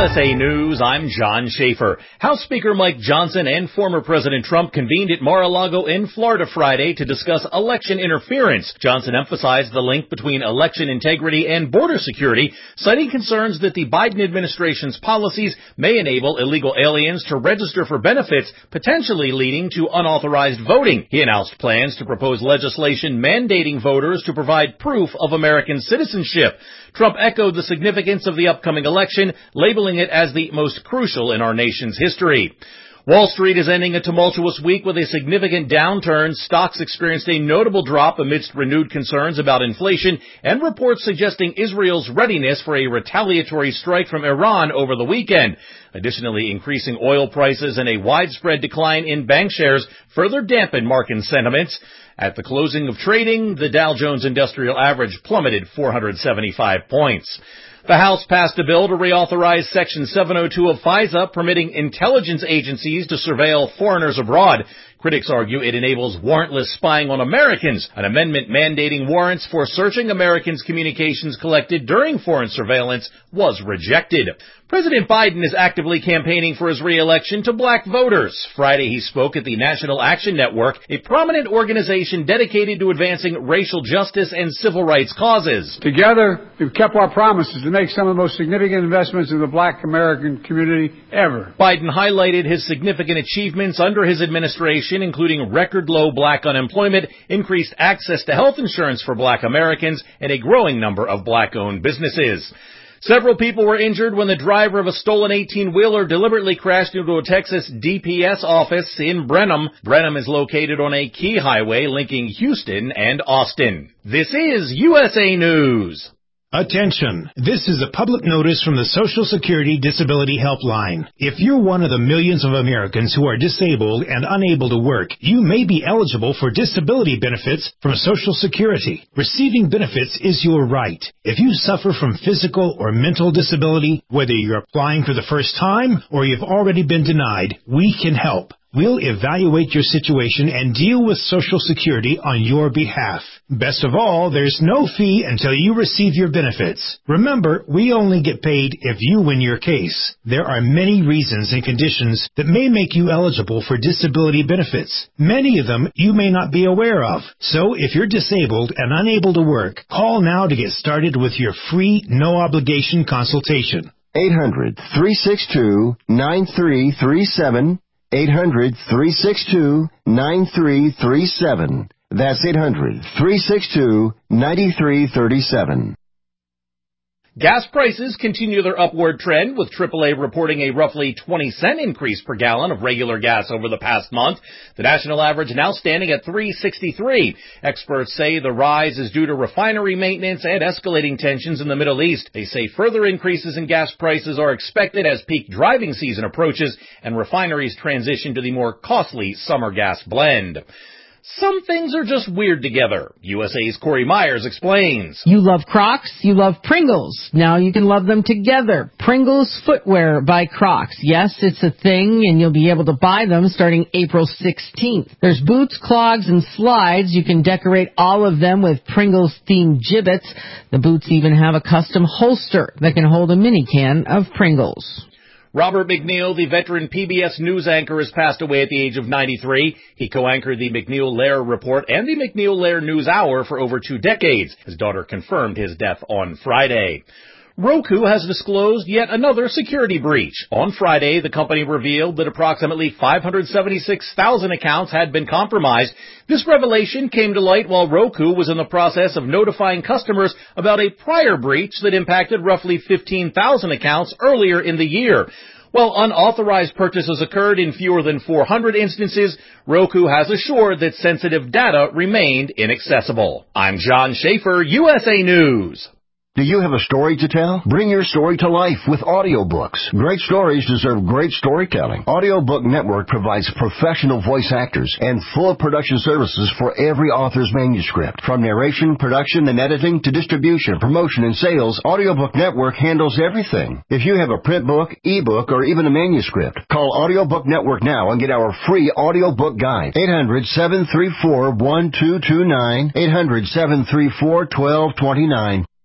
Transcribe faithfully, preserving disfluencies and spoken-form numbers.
S A News, I'm John Schaefer. House Speaker Mike Johnson and former President Trump convened at Mar-a-Lago in Florida Friday to discuss election interference. Johnson emphasized the link between election integrity and border security, citing concerns that the Biden administration's policies may enable illegal aliens to register for benefits, potentially leading to unauthorized voting. He announced plans to propose legislation mandating voters to provide proof of American citizenship. Trump echoed the significance of the upcoming election, labeling it as the most crucial in our nation's history. Wall Street is ending a tumultuous week with a significant downturn. Stocks experienced a notable drop amidst renewed concerns about inflation and reports suggesting Israel's readiness for a retaliatory strike from Iran over the weekend. Additionally, increasing oil prices and a widespread decline in bank shares further dampened market sentiments. At the closing of trading, the Dow Jones Industrial Average plummeted four hundred seventy-five points. The House passed a bill to reauthorize Section seven oh two of FISA, permitting intelligence agencies to surveil foreigners abroad. Critics argue it enables warrantless spying on Americans. An amendment mandating warrants for searching Americans' communications collected during foreign surveillance was rejected. President Biden is actively campaigning for his re-election to black voters. Friday, he spoke at the National Action Network, a prominent organization dedicated to advancing racial justice and civil rights causes. Together, we've kept our promises to make some of the most significant investments in the black American community ever. Biden highlighted his significant achievements under his administration, including record low black unemployment, increased access to health insurance for black Americans, and a growing number of black-owned businesses. Several people were injured when the driver of a stolen eighteen-wheeler deliberately crashed into a Texas D P S office in Brenham. Brenham is located on a key highway linking Houston and Austin. This is U S A News. Attention! This is a public notice from the Social Security Disability Helpline. If you're one of the millions of Americans who are disabled and unable to work, you may be eligible for disability benefits from Social Security. Receiving benefits is your right. If you suffer from physical or mental disability, whether you're applying for the first time or you've already been denied, we can help. We'll evaluate your situation and deal with Social Security on your behalf. Best of all, there's no fee until you receive your benefits. Remember, we only get paid if you win your case. There are many reasons and conditions that may make you eligible for disability benefits. Many of them you may not be aware of. So if you're disabled and unable to work, call now to get started with your free, no-obligation consultation. eight hundred, three six two, nine three three seven. eight hundred, three six two, nine three three seven. That's eight hundred, three six two, nine three three seven. Gas prices continue their upward trend, with triple A reporting a roughly twenty cent increase per gallon of regular gas over the past month. The national average now standing at three sixty-three. Experts say the rise is due to refinery maintenance and escalating tensions in the Middle East. They say further increases in gas prices are expected as peak driving season approaches and refineries transition to the more costly summer gas blend. Some things are just weird together. U S A's Corey Myers explains. You love Crocs, you love Pringles. Now you can love them together. Pringles Footwear by Crocs. Yes, it's a thing, and you'll be able to buy them starting April sixteenth. There's boots, clogs, and slides. You can decorate all of them with Pringles-themed gibbets. The boots even have a custom holster that can hold a mini can of Pringles. Robert McNeil, the veteran P B S News anchor, has passed away at the age of ninety-three. He co-anchored the McNeil-Lehrer Report and the McNeil-Lehrer News Hour for over two decades. His daughter confirmed his death on Friday. Roku has disclosed yet another security breach. On Friday, the company revealed that approximately five hundred seventy-six thousand accounts had been compromised. This revelation came to light while Roku was in the process of notifying customers about a prior breach that impacted roughly fifteen thousand accounts earlier in the year. While unauthorized purchases occurred in fewer than four hundred instances, Roku has assured that sensitive data remained inaccessible. I'm John Schaefer, U S A News. Do you have a story to tell? Bring your story to life with audiobooks. Great stories deserve great storytelling. Audiobook Network provides professional voice actors and full production services for every author's manuscript. From narration, production, and editing to distribution, promotion, and sales, Audiobook Network handles everything. If you have a print book, ebook, or even a manuscript, call Audiobook Network now and get our free audiobook guide. eight hundred, seven three four, one two two nine, eight hundred, seven three four, one two two nine.